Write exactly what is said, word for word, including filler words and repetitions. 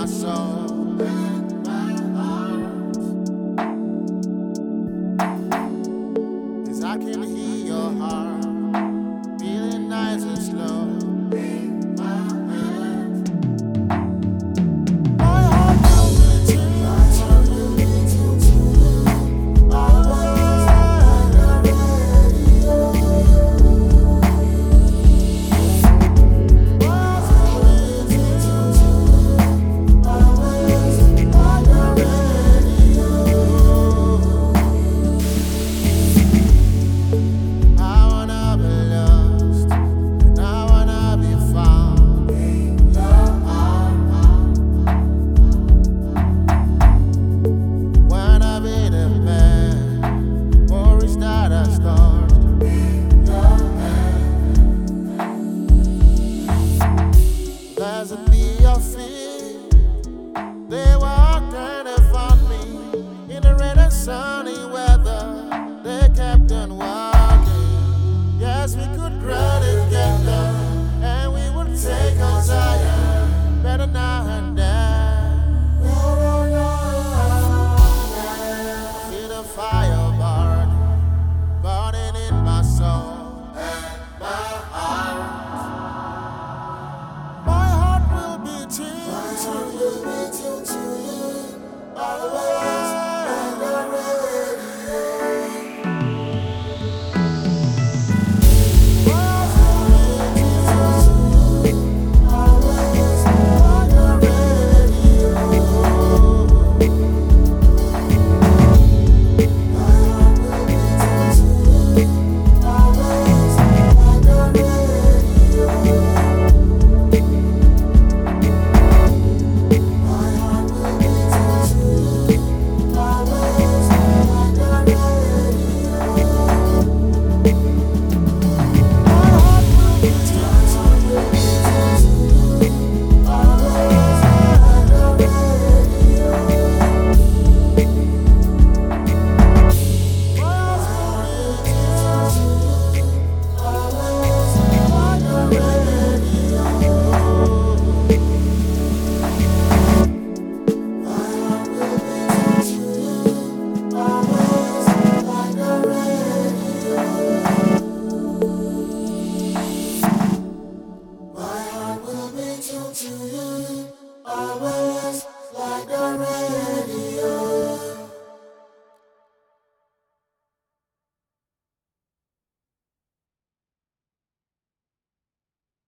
soul. Cause I can hear your heart beating nice and slow. Pleasant be your feet. They walked and they found me in the red and sunny weather. They kept on walking. Yes, we could grow together, and we would take us higher, better now and then. I feel the fire burning, burning in my soul and my heart. My heart will beat to you.